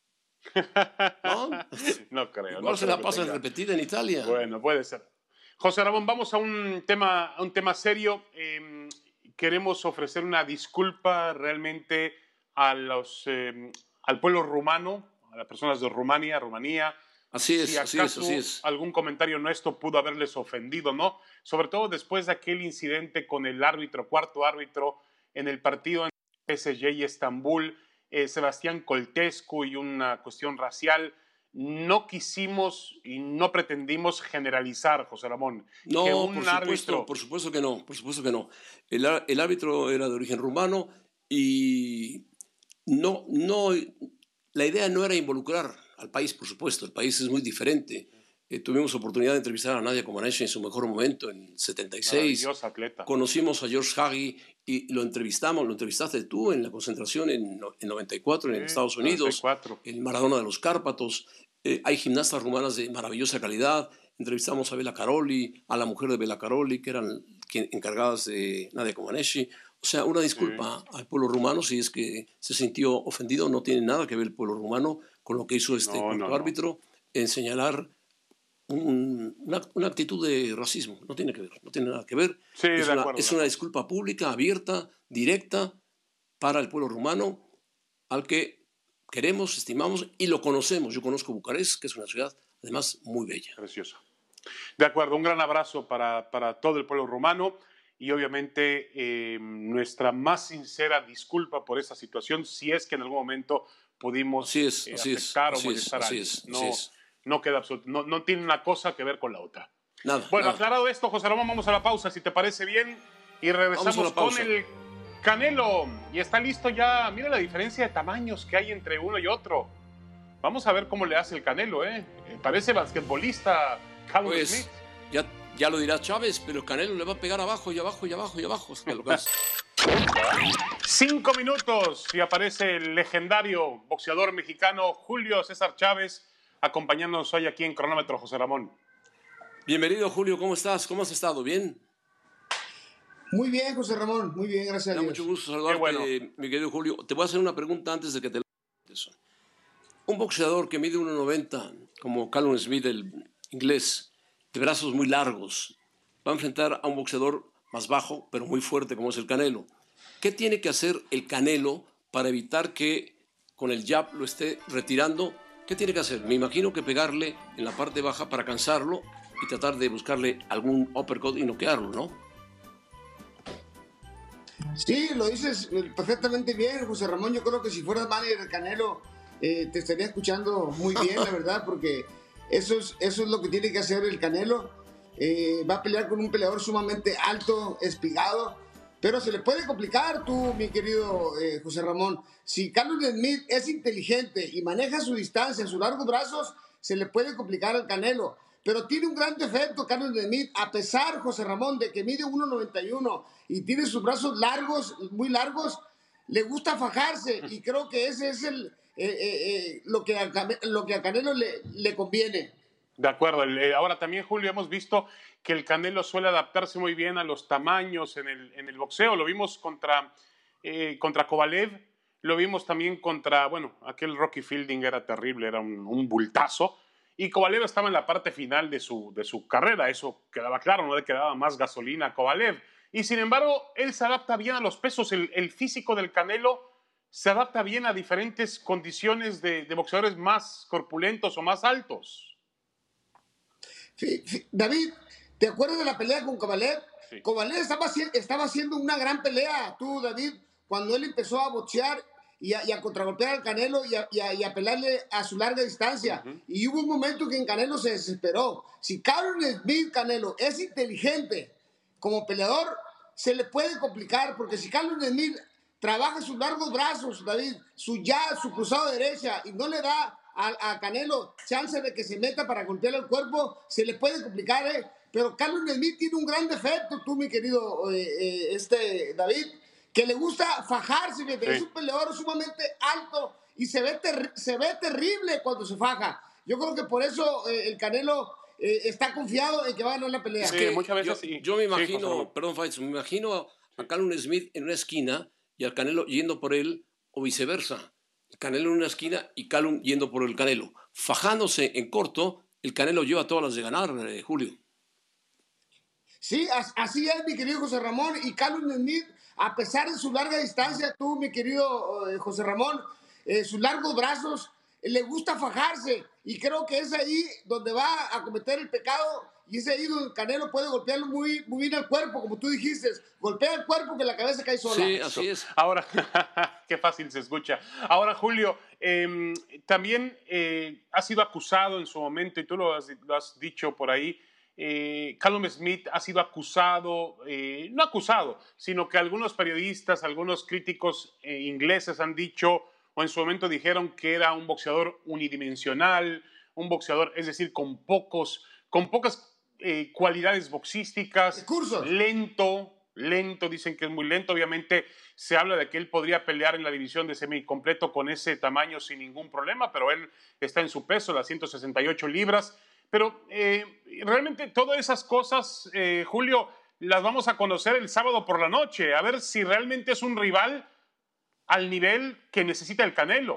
¿No? No creo. Igual no se creo la que pasa tenga. repetida en Italia. Bueno, puede ser. José Ramón, vamos a un tema, a un tema serio. Eh, queremos ofrecer una disculpa realmente a los, eh, al pueblo rumano, a las personas de Rumania, Rumanía. Así es, si así es, así es. Algún comentario nuestro pudo haberles ofendido, ¿no? Sobre todo después de aquel incidente con el árbitro, cuarto árbitro, en el partido entre P S G y Estambul, eh, Sebastián Coltescu, y una cuestión racial. No quisimos y no pretendimos generalizar, José Ramón. No, que un por supuesto, árbitro... por supuesto que no, por supuesto que no. El, el árbitro era de origen rumano y no, no, la idea no era involucrar al país, por supuesto. El país es muy diferente. Eh, tuvimos oportunidad de entrevistar a Nadia Comaneci en su mejor momento, en setenta y seis. Maravillosa atleta. Conocimos a George Hagi y lo entrevistamos, lo entrevistaste tú en la concentración en, en noventa y cuatro sí, en Estados Unidos, noventa y cuatro. El Maradona de los Cárpatos. Eh, hay gimnastas rumanas de maravillosa calidad. Entrevistamos a Bela Caroli, a la mujer de Bela Caroli, que eran encargadas de Nadia Comaneci. O sea, una disculpa sí. al pueblo rumano si es que se sintió ofendido. No tiene nada que ver el pueblo rumano con lo que hizo este no, no, árbitro no. en señalar un, una, una actitud de racismo. No tiene que ver, no tiene nada que ver. Sí, es de una, acuerdo, es una disculpa pública, abierta, directa para el pueblo rumano, al que queremos, estimamos y lo conocemos. Yo conozco Bucarest, que es una ciudad además muy bella. Preciosa. De acuerdo, un gran abrazo para, para todo el pueblo rumano y obviamente eh, nuestra más sincera disculpa por esta situación, si es que en algún momento pudimos así es, eh, así afectar es, o molestar así a es, alguien. No, así es. no queda absoluto, no, no tiene una cosa que ver con la otra. Nada, bueno, nada. aclarado esto, José Ramón, vamos a la pausa, si te parece bien, y regresamos con el Canelo. Y está listo ya, mira la diferencia de tamaños que hay entre uno y otro. Vamos a ver cómo le hace el Canelo, ¿eh? Parece basquetbolista Callum pues, Smith. Ya, ya lo dirá Chávez, pero el Canelo le va a pegar abajo y abajo y abajo y abajo. Es que lo que hace. Cinco minutos y aparece el legendario boxeador mexicano Julio César Chávez acompañándonos hoy aquí en Cronómetro, José Ramón. Bienvenido, Julio, ¿cómo estás? ¿Cómo has estado? ¿Bien? Muy bien, José Ramón, muy bien, gracias a Dios. Mucho gusto saludarte, bueno. mi querido Julio. Te voy a hacer una pregunta antes de que te lo hagas. Un boxeador que mide uno noventa, como Callum Smith, el inglés, de brazos muy largos, va a enfrentar a un boxeador más bajo, pero muy fuerte, como es el Canelo. ¿Qué tiene que hacer el Canelo para evitar que con el jab lo esté retirando? ¿Qué tiene que hacer? Me imagino que pegarle en la parte baja para cansarlo y tratar de buscarle algún uppercut y noquearlo, ¿no? Sí, lo dices perfectamente bien, José Ramón. Yo creo que si fueras manager del Canelo, eh, te estaría escuchando muy bien, la verdad, porque eso es, eso es lo que tiene que hacer el Canelo. Eh, va a pelear con un peleador sumamente alto, espigado, pero se le puede complicar, tú, mi querido eh, José Ramón. Si Callum Smith es inteligente y maneja su distancia, sus largos brazos, se le puede complicar al Canelo. Pero tiene un gran defecto Callum Smith, a pesar, José Ramón, de que mide uno noventa y uno y tiene sus brazos largos, muy largos, le gusta fajarse, y creo que ese es el, eh, eh, eh, lo, que a, lo que a Canelo le, le conviene. De acuerdo. Ahora también, Julio, hemos visto que el Canelo suele adaptarse muy bien a los tamaños en el, en el boxeo. Lo vimos contra, eh, contra Kovalev, lo vimos también contra, bueno, aquel Rocky Fielding era terrible, era un, un bultazo. Y Kovalev estaba en la parte final de su, de su carrera, eso quedaba claro, no le quedaba más gasolina a Kovalev. Y sin embargo, él se adapta bien a los pesos. El, el físico del Canelo se adapta bien a diferentes condiciones de, de boxeadores más corpulentos o más altos. Sí, sí. David, ¿te acuerdas de la pelea con Kovalev? Sí. Kovalev estaba, estaba haciendo una gran pelea, tú, David, cuando él empezó a boxear y a, y a contragolpear al Canelo y a, y, a, y a pelarle a su larga distancia. Uh-huh. Y hubo un momento que en Canelo se desesperó. Si Callum Smith, Canelo, es inteligente como peleador, se le puede complicar, porque si Callum Smith trabaja sus largos brazos, David, su jab, su cruzado de derecha, y no le da a, a Canelo chance de que se meta para golpearle el cuerpo, se le puede complicar, ¿eh? Pero Callum Smith tiene un gran defecto, tú, mi querido eh, eh, este, David, que le gusta fajarse, sí. Es un peleador sumamente alto y se ve, ter se ve terrible cuando se faja. Yo creo que por eso eh, el Canelo eh, está confiado en que va a ganar la pelea. Es que sí, muchas veces yo, sí. yo me imagino, sí, perdón, Faitz, me imagino a Callum Smith en una esquina y al Canelo yendo por él, o viceversa. El Canelo en una esquina y Callum yendo por el Canelo. Fajándose en corto, el Canelo lleva todas las de ganar, eh, Julio. Sí, así es, mi querido José Ramón. Y Callum Smith a pesar de su larga distancia, tú, mi querido eh, José Ramón, eh, sus largos brazos, eh, le gusta fajarse, y creo que es ahí donde va a cometer el pecado, y es ahí donde Canelo puede golpearlo muy, muy bien al cuerpo, como tú dijiste, golpea el cuerpo que la cabeza cae sola. Sí, así es. Ahora, qué fácil se escucha. Ahora, Julio, eh, también eh, ha sido acusado en su momento, y tú lo has, lo has dicho por ahí, eh, Callum Smith ha sido acusado, eh, no acusado, sino que algunos periodistas, algunos críticos eh, ingleses han dicho, o en su momento dijeron que era un boxeador unidimensional, un boxeador, es decir, con, pocos, con pocas eh, cualidades boxísticas, Discursos. lento, lento, dicen que es muy lento. Obviamente se habla de que él podría pelear en la división de semicompleto con ese tamaño sin ningún problema, pero él está en su peso, las ciento sesenta y ocho libras. Pero eh, realmente todas esas cosas, eh, Julio, las vamos a conocer el sábado por la noche, a ver si realmente es un rival al nivel que necesita el Canelo.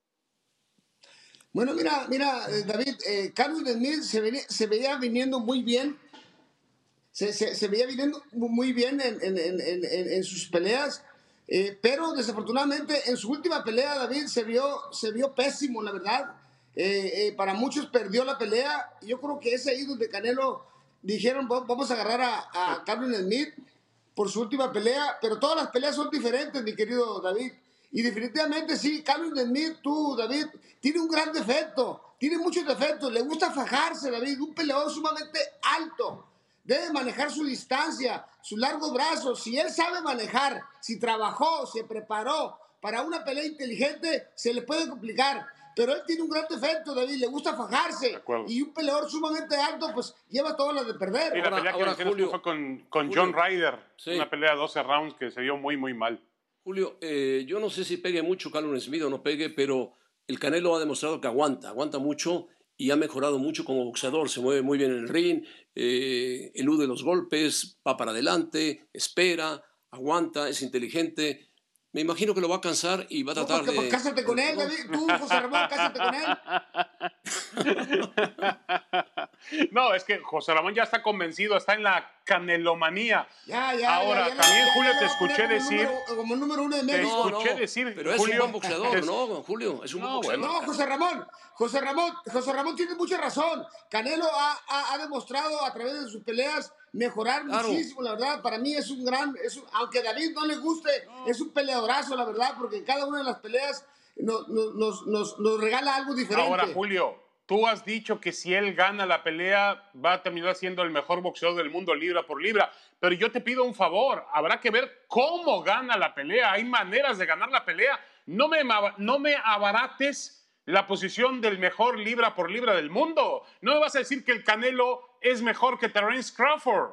Bueno, mira, mira, eh, David, eh, Carlos Smith se, venía, se veía viniendo muy bien, se, se, se veía viniendo muy bien en, en, en, en, en sus peleas, eh, pero desafortunadamente en su última pelea, David, se vio, se vio pésimo, la verdad. Eh, eh, para muchos perdió la pelea. Yo creo que es ahí donde Canelo dijeron, vamos a agarrar a, a Carlos Smith por su última pelea, pero todas las peleas son diferentes, mi querido David. Y definitivamente sí, Carlos Smith, tú, David, tiene un gran defecto, tiene muchos defectos, le gusta fajarse, David, un peleador sumamente alto, debe manejar su distancia, sus largos brazos. Si él sabe manejar, si trabajó, se preparó para una pelea inteligente, se le puede complicar. Pero él tiene un gran defecto, David, le gusta fajarse. Y un peleador sumamente alto, pues lleva todas las de perder. Y la pelea ahora, que ahora, Julio, fue con, con John Ryder, sí. Una pelea de doce rounds que se vio muy, muy mal. Julio, eh, yo no sé si pegue mucho Callum Smith o no pegue, pero el Canelo ha demostrado que aguanta, aguanta mucho y ha mejorado mucho como boxeador. Se mueve muy bien en el ring, eh, elude los golpes, va para adelante, espera, aguanta, es inteligente. Me imagino que lo va a cansar y va a tratar no, pues, de... Cásate con él, David. Tú, José Ramón, cásate con él. No, es que José Ramón ya está convencido, está en la canelomanía. Ya, ya, Ahora, ya, ya, también, ya, Julio, ya, te ya, escuché como decir... Número, como número uno de Te México. escuché no, no, decir, pero es Julio, un buen boxeador, es... ¿no, Julio? Es un no, buen boxeador. No, José Ramón, José Ramón, José Ramón tiene mucha razón. Canelo ha, ha, ha demostrado a través de sus peleas mejorar claro. muchísimo, la verdad. Para mí es un gran, es un, aunque a David no le guste, no. es un peleadorazo, la verdad, porque en cada una de las peleas nos, nos, nos, nos regala algo diferente. Ahora, Julio, tú has dicho que si él gana la pelea va a terminar siendo el mejor boxeador del mundo libra por libra, pero yo te pido un favor, habrá que ver cómo gana la pelea. Hay maneras de ganar la pelea. No me, no me abarates la posición del mejor libra por libra del mundo. No me vas a decir que el Canelo es mejor que Terence Crawford.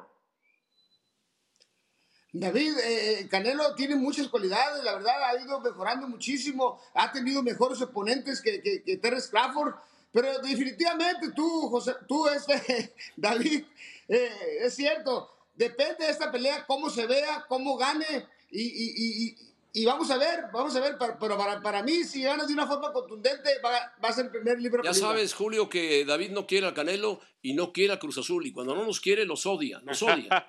David, eh, Canelo tiene muchas cualidades, la verdad ha ido mejorando muchísimo, ha tenido mejores oponentes que, que, que Terence Crawford, pero definitivamente tú, José, tú este, David, eh, es cierto, depende de esta pelea, cómo se vea, cómo gane, y, y, y, y vamos a ver, vamos a ver, pero para, para mí, si gana de una forma contundente, va, va a ser el primer libro. Ya película. sabes, Julio, que David no quiere al Canelo y no quiere a Cruz Azul, y cuando no nos quiere, los odia, los odia.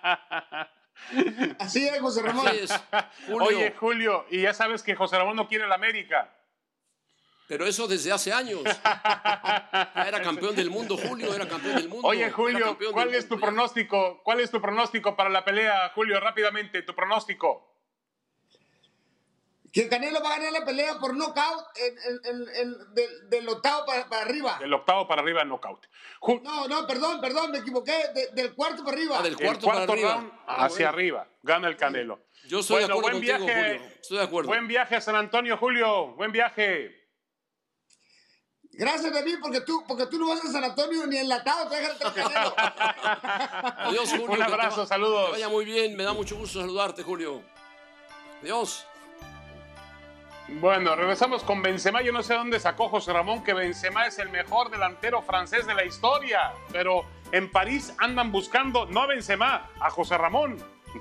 Así es, José Ramón. Así es, Julio. Oye, Julio, y ya sabes que José Ramón no quiere la América. Pero eso desde hace años. Era campeón del mundo, Julio, era campeón del mundo. Oye, Julio, ¿cuál es tu mundo, pronóstico? Ya. ¿Cuál es tu pronóstico para la pelea, Julio? Rápidamente, tu pronóstico. Que Canelo va a ganar la pelea por nocaut en, en, en, en, del, del octavo para, para arriba. Del octavo para arriba, nocaut. Jul no, no, perdón, perdón, me equivoqué. De, del cuarto para arriba. Ah, del cuarto, cuarto para arriba. Round ah, hacia bueno. arriba. Gana el Canelo. Yo estoy bueno, de acuerdo buen contigo, viaje, Julio. Estoy de acuerdo. Buen viaje a San Antonio, Julio. Buen viaje. Gracias, David, porque tú, porque tú no vas a San Antonio ni enlatado, te dejas el Canelo. Adiós, Julio. Un abrazo, que te, saludos. Que vaya muy bien, me da mucho gusto saludarte, Julio. Adiós. Bueno, regresamos con Benzema. Yo no sé dónde sacó José Ramón que Benzema es el mejor delantero francés de la historia, pero en París andan buscando no a Benzema, a José Ramón.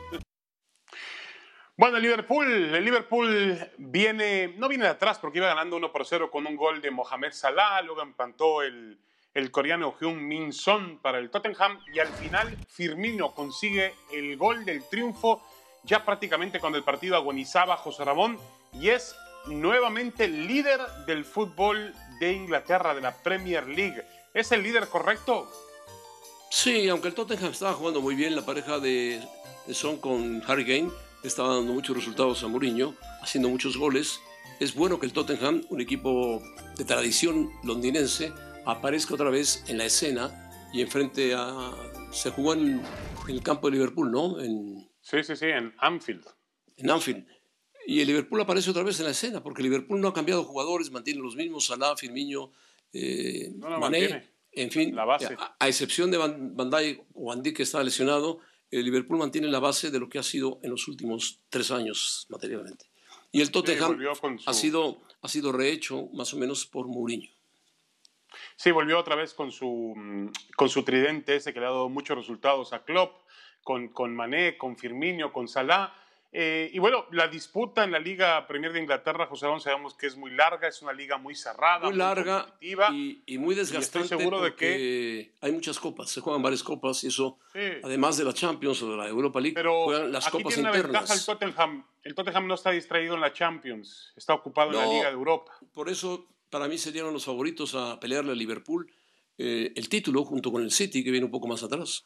Bueno, el Liverpool, el Liverpool viene, no viene de atrás porque iba ganando uno por cero con un gol de Mohamed Salah, luego empató el, el coreano Heung-min Son para el Tottenham y al final Firmino consigue el gol del triunfo ya prácticamente cuando el partido agonizaba, José Ramón, y es nuevamente líder del fútbol de Inglaterra, de la Premier League. ¿Es el líder correcto? Sí, aunque el Tottenham estaba jugando muy bien, la pareja de, de Son con Harry Kane estaba dando muchos resultados a Mourinho, haciendo muchos goles. Es bueno que el Tottenham, un equipo de tradición londinense, aparezca otra vez en la escena y enfrente a... Se jugó en, en el campo de Liverpool, ¿no? En, sí, sí, sí, en Anfield. En Anfield. Y el Liverpool aparece otra vez en la escena, porque el Liverpool no ha cambiado jugadores, mantiene los mismos, Salah, Firmino, eh, no, no, Mané, mantiene. En fin, la base. A, a excepción de Van, Van Dijk o Van Dijk, que está lesionado, el Liverpool mantiene la base de lo que ha sido en los últimos tres años materialmente. Y el Tottenham sí, su... ha, sido, ha sido rehecho más o menos por Mourinho. Sí, volvió otra vez con su, con su tridente ese que le ha dado muchos resultados a Klopp, con, con Mané, con Firmino, con Salah. Eh, y bueno, la disputa en la Liga Premier de Inglaterra, José Ramón, sabemos que es muy larga, es una liga muy cerrada, muy, muy larga competitiva. Y, y muy desgastante. Y estoy seguro de que hay muchas copas, se juegan varias copas y eso, sí. además de la Champions o de la Europa League, pero juegan las aquí copas tiene internas. Una ventaja el Tottenham. El Tottenham no está distraído en la Champions, está ocupado no, en la Liga de Europa. Por eso, para mí serían los favoritos a pelearle a Liverpool eh, el título junto con el City, que viene un poco más atrás.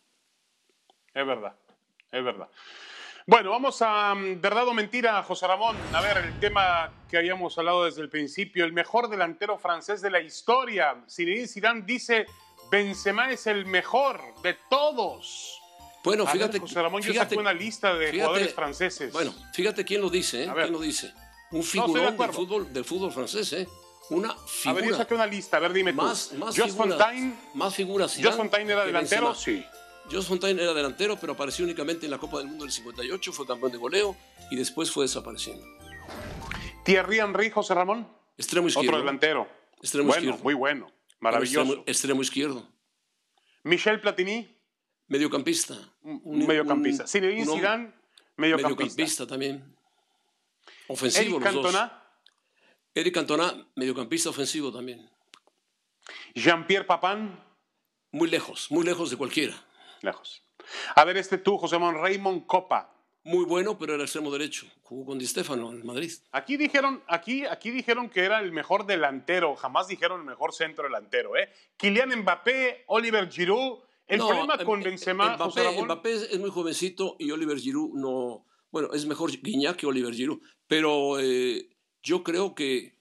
Es verdad, es verdad. Bueno, vamos a verdad o mentira, José Ramón. A ver, el tema que habíamos hablado desde el principio, el mejor delantero francés de la historia. Zinedine Zidane dice, Benzema es el mejor de todos. Bueno, a fíjate, ver, José Ramón, fíjate, yo saqué una lista de fíjate, jugadores franceses. Bueno, fíjate quién lo dice, ¿eh? ¿Quién lo dice? Un figurón no, del, fútbol, del fútbol francés, ¿eh? Una figura. A ver, yo saqué una lista, a ver, dime más, tú. Más Jos figuras, Fontaine. Más figuras. Jos Fontaine era delantero, sí. Jos Fontaine era delantero, pero apareció únicamente en la Copa del Mundo del cincuenta y ocho, fue campeón de goleo y después fue desapareciendo. Thierry Henry, José Ramón. Extremo izquierdo. Otro delantero. Extremo bueno, izquierdo. Muy bueno, maravilloso. Extremo, extremo izquierdo. Michel Platini. Mediocampista. Un mediocampista. Zinedine Zidane, mediocampista. Mediocampista también. Ofensivo Eric los Cantona. dos. Eric Cantona, mediocampista ofensivo también. Jean-Pierre Papin. Muy lejos, muy lejos de cualquiera. Lejos. A ver, este tú, José Ramón, Raymond Kopa. Muy bueno, pero era extremo derecho. Jugó con Di Stéfano en Madrid. Aquí dijeron, aquí, aquí dijeron que era el mejor delantero. Jamás dijeron el mejor centro delantero. ¿eh? Kylian Mbappé, Oliver Giroud. El no, problema con Benzema, Mbappé, José Ramón... Mbappé es muy jovencito y Oliver Giroud no... Bueno, es mejor Guiñac que Oliver Giroud. Pero eh, yo creo que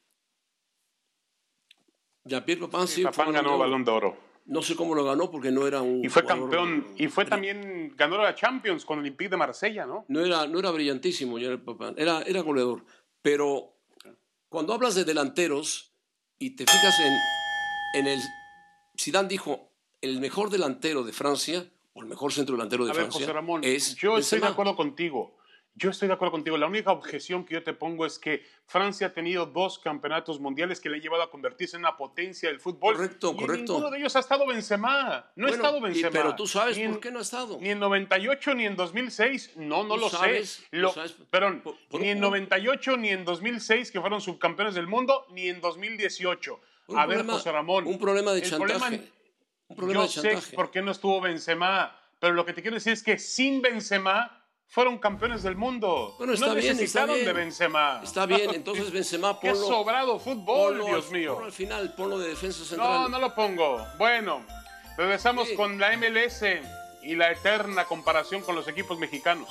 Jean-Pierre Papin sí, sí Papin ganó el Balón de Oro. No sé cómo lo ganó porque no era un... Y fue campeón. Y fue también... Ganó la Champions con el Olympique de Marsella, ¿no? No era, no era brillantísimo Jean-Pierre Papin. Era, era goleador. Pero cuando hablas de delanteros y te fijas en, en el... Zidane dijo, el mejor delantero de Francia, o el mejor centro delantero de A ver, Francia, José Ramón, es yo Benzema. Estoy de acuerdo contigo. Yo estoy de acuerdo contigo. La única objeción que yo te pongo es que Francia ha tenido dos campeonatos mundiales que le han llevado a convertirse en una potencia del fútbol. Correcto, y correcto. En ninguno de ellos ha estado Benzema. No bueno, ha estado Benzema. Y, pero tú sabes en, por qué no ha estado. Ni en noventa y ocho ni en dos mil seis. No, no lo sabes, sé. Lo, sabes, perdón, por, por, ni en noventa y ocho ni en dos mil seis, que fueron subcampeones del mundo, ni en dos mil dieciocho. A problema, ver, José Ramón. Un problema de el chantaje. Problema, un problema yo de chantaje. sé por qué no estuvo Benzema, pero lo que te quiero decir es que sin Benzema fueron campeones del mundo. Bueno, está no bien, necesitaron está bien. de Benzema. Está bien, entonces Benzema ponlo. Qué sobrado fútbol, ponlo, Dios mío. Ponlo al final, ponlo de defensa central. No, no lo pongo. Bueno, regresamos sí. con la M L S y la eterna comparación con los equipos mexicanos.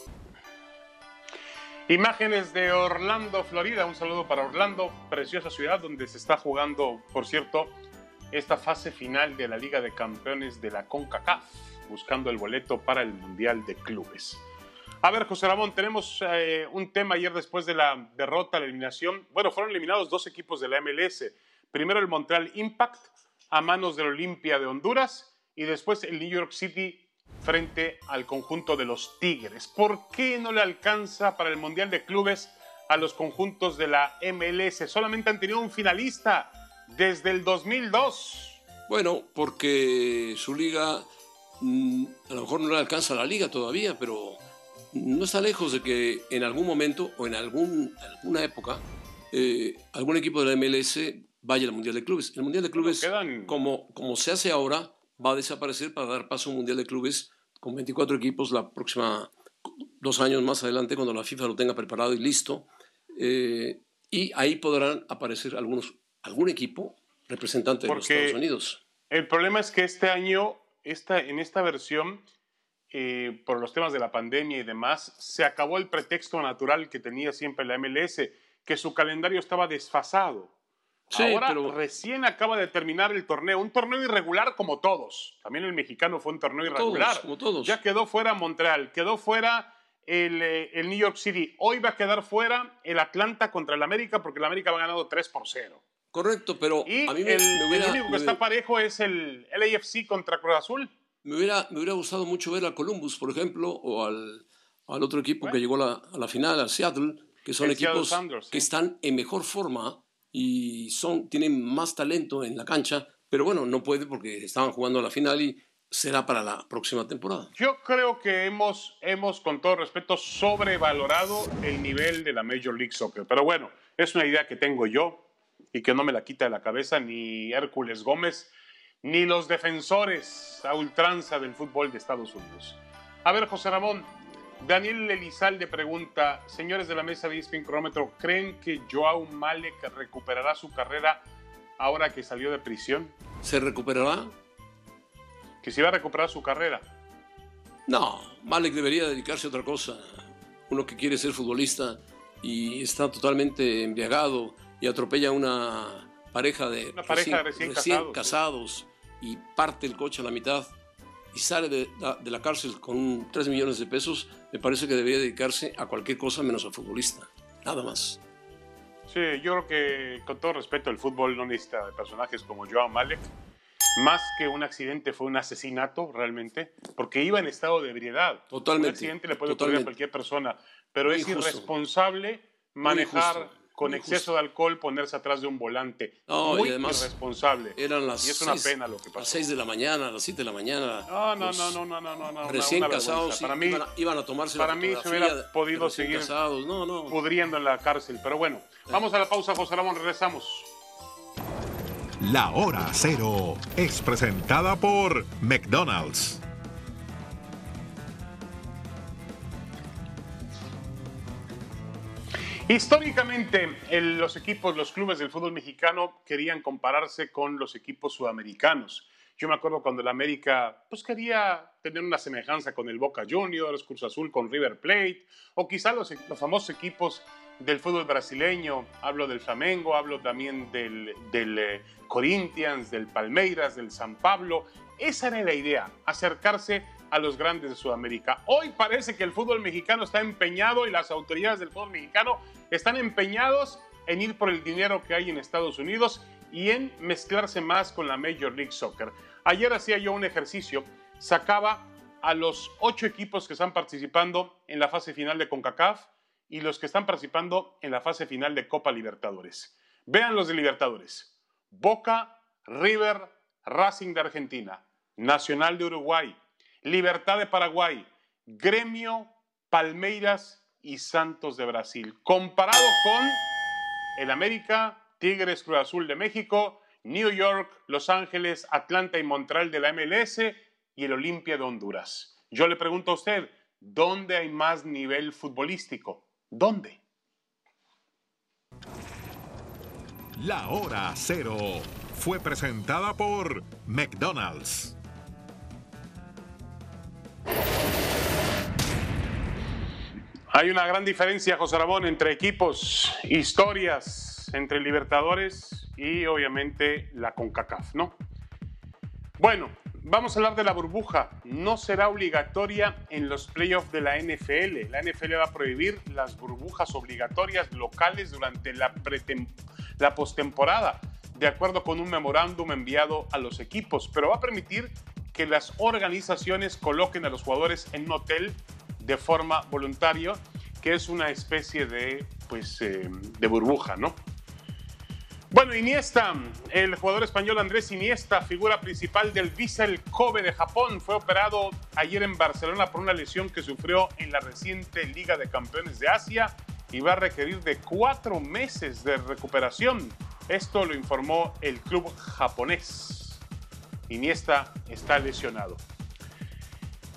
Imágenes de Orlando, Florida. Un saludo para Orlando, preciosa ciudad donde se está jugando, por cierto, esta fase final de la Liga de Campeones de la CONCACAF, buscando el boleto para el Mundial de Clubes. A ver, José Ramón, tenemos eh, un tema ayer después de la derrota, la eliminación. Bueno, fueron eliminados dos equipos de la M L S. Primero el Montreal Impact a manos del Olimpia de Honduras y después el New York City frente al conjunto de los Tigres. ¿Por qué no le alcanza para el Mundial de Clubes a los conjuntos de la M L S? Solamente han tenido un finalista desde el dos mil dos. Bueno, porque su liga... a lo mejor no le alcanza la liga todavía, pero no está lejos de que en algún momento o en algún, alguna época eh, algún equipo de la M L S vaya al Mundial de Clubes. El Mundial de Clubes, quedan... como, como se hace ahora, va a desaparecer para dar paso a un Mundial de Clubes con veinticuatro equipos la próxima dos años más adelante, cuando la FIFA lo tenga preparado y listo, eh, y ahí podrán aparecer algunos, algún equipo representante de Porque los Estados Unidos. El problema es que este año, esta, en esta versión, eh, por los temas de la pandemia y demás, se acabó el pretexto natural que tenía siempre la M L S, que su calendario estaba desfasado. Sí, Ahora pero... recién acaba de terminar el torneo, un torneo irregular como todos. También el mexicano fue un torneo irregular. Todos, como todos. Ya quedó fuera Montreal, quedó fuera el, el New York City. Hoy va a quedar fuera el Atlanta contra el América porque el América va ganando tres por cero. Correcto, pero y a mí me, el, me hubiera, el único que me, está parejo es el L A F C contra Cruz Azul. Me hubiera, me hubiera gustado mucho ver a Columbus, por ejemplo, o al, al otro equipo bueno. que llegó a la, a la final, a Seattle, que son el equipos Sanders, que ¿sí? están en mejor forma y son, tienen más talento en la cancha, pero bueno, no puede porque estaban jugando a la final y será para la próxima temporada. Yo creo que hemos, hemos, con todo respeto, sobrevalorado el nivel de la Major League Soccer. Pero bueno, es una idea que tengo yo y que no me la quita de la cabeza ni Hércules Gómez, ni los defensores a ultranza del fútbol de Estados Unidos. A ver, José Ramón, Daniel Elizalde pregunta, señores de la mesa de E S P N Cronómetro, ¿creen que Joao Malek recuperará su carrera ahora que salió de prisión? ¿Se recuperará? ¿Que si va a recuperar su carrera? No, Malek debería dedicarse a otra cosa. Uno que quiere ser futbolista y está totalmente embriagado y atropella a una pareja de una pareja recién, recién, recién casados, casados sí. y parte el coche a la mitad y sale de, de la cárcel con tres millones de pesos, me parece que debería dedicarse a cualquier cosa menos a futbolista, nada más. Sí, yo creo que con todo respeto el fútbol no necesita de personajes como Joao Malek, más que un accidente fue un asesinato realmente, porque iba en estado de ebriedad. Totalmente. Un accidente le puede ocurrir a cualquier persona, pero Muy es injusto. irresponsable manejar con Muy exceso justo. de alcohol, ponerse atrás de un volante. No, Muy y además irresponsable. Eran las y es una seis, pena lo que pasó. Las seis de la mañana, a las siete de la mañana. No, no, no, no, no, no, no, no. Recién una, una casados, para mí, iban, a, iban a tomarse para la mí se hubiera podido seguir casados. No, no. pudriendo en la cárcel. Pero bueno, sí. Vamos a la pausa, José Ramón, regresamos. La Hora Cero es presentada por McDonald's. Históricamente, el, los equipos, los clubes del fútbol mexicano querían compararse con los equipos sudamericanos. Yo me acuerdo cuando el América pues, quería tener una semejanza con el Boca Juniors, Cruz Azul con River Plate, o quizá los, los famosos equipos del fútbol brasileño. Hablo del Flamengo, hablo también del, del eh, Corinthians, del Palmeiras, del San Pablo. Esa era la idea, acercarse a los grandes de Sudamérica. Hoy parece que el fútbol mexicano está empeñado y las autoridades del fútbol mexicano están empeñados en ir por el dinero que hay en Estados Unidos y en mezclarse más con la Major League Soccer. Ayer hacía yo un ejercicio, sacaba a los ocho equipos que están participando en la fase final de CONCACAF y los que están participando en la fase final de Copa Libertadores. Vean los de Libertadores: Boca, River, Racing de Argentina, Nacional de Uruguay, Libertad de Paraguay, Gremio, Palmeiras y Santos de Brasil. Comparado con el América, Tigres, Cruz Azul de México, New York, Los Ángeles, Atlanta y Montreal de la M L S y el Olimpia de Honduras. Yo le pregunto a usted, ¿dónde hay más nivel futbolístico? ¿Dónde? La Hora Cero fue presentada por McDonald's. Hay una gran diferencia, José Ramón, entre equipos, historias, entre Libertadores y obviamente la CONCACAF, ¿no? Bueno, vamos a hablar de la burbuja. No será obligatoria en los playoffs de la N F L. La N F L va a prohibir las burbujas obligatorias locales durante la, la postemporada, de acuerdo con un memorándum enviado a los equipos, pero va a permitir que las organizaciones coloquen a los jugadores en un hotel de forma voluntaria, que es una especie de, pues, eh, de burbuja, ¿no? Bueno, Iniesta, el jugador español Andrés Iniesta, figura principal del Vissel Kobe de Japón, fue operado ayer en Barcelona por una lesión que sufrió en la reciente Liga de Campeones de Asia y va a requerir de cuatro meses de recuperación. Esto lo informó el club japonés. Iniesta está lesionado.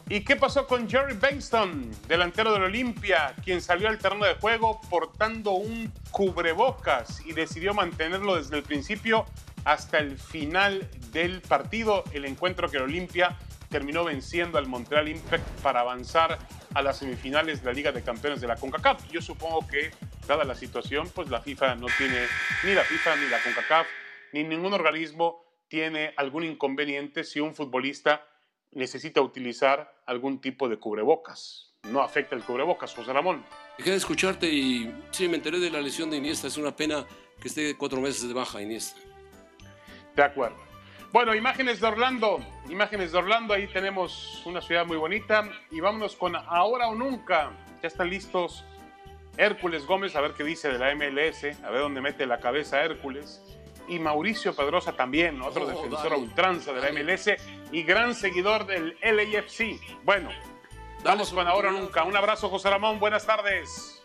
¿Y qué pasó con Jerry Benston, delantero del Olimpia, quien salió al terreno de juego portando un cubrebocas y decidió mantenerlo desde el principio hasta el final del partido? El encuentro que el Olimpia terminó venciendo al Montreal Impact para avanzar a las semifinales de la Liga de Campeones de la CONCACAF. Yo supongo que, dada la situación, pues la FIFA no tiene, ni la FIFA, ni la CONCACAF, ni ningún organismo tiene algún inconveniente si un futbolista necesita utilizar algún tipo de cubrebocas. No afecta el cubrebocas, José Ramón. Dejé de escucharte y sí, me enteré de la lesión de Iniesta. Es una pena que esté cuatro meses de baja, Iniesta. De acuerdo. Bueno, imágenes de Orlando. Imágenes de Orlando. Ahí tenemos una ciudad muy bonita. Y vámonos con Ahora o Nunca. Ya están listos Hércules Gómez, a ver qué dice de la M L S, a ver dónde mete la cabeza Hércules. Y Mauricio Pedrosa también, otro oh, defensor a ultranza de la M L S y gran seguidor del L A F C. Bueno, vamos con Ahora o Nunca. Un abrazo, José Ramón. Buenas tardes.